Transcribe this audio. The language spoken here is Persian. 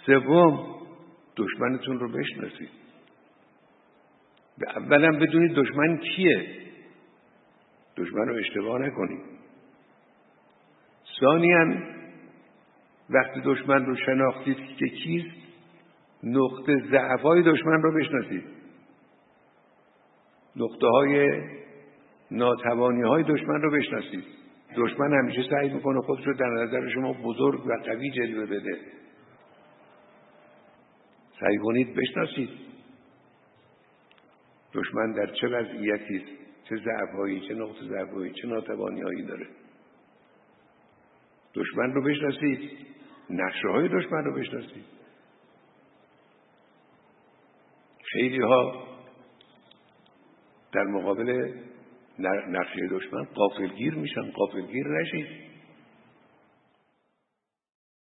سوم، دشمنتون رو بشناسید. اولا بدونید دشمن کیه، دشمن رو اشتباه نکنید. ثانیاً وقتی دشمن رو شناختید که کیست، نقطه ضعف‌های دشمن رو بشناسید، نقطه‌های ناتوانی‌های دشمن رو بشناسید. دشمن همیشه سعی میکنه خودش رو در نظر شما بزرگ و قوی جلوه بده. سعی کنید بشناسید دشمن در چه وضعیتی است، چه ضعف‌هایی، چه نقطه ضعف‌هایی، چه ناتوانی‌هایی داره. دشمن رو بشناسید، نقشه‌های دشمن رو بشناسید. خیلی‌ها در مقابل نقشه دشمن غافلگیر میشن. غافلگیر نشید.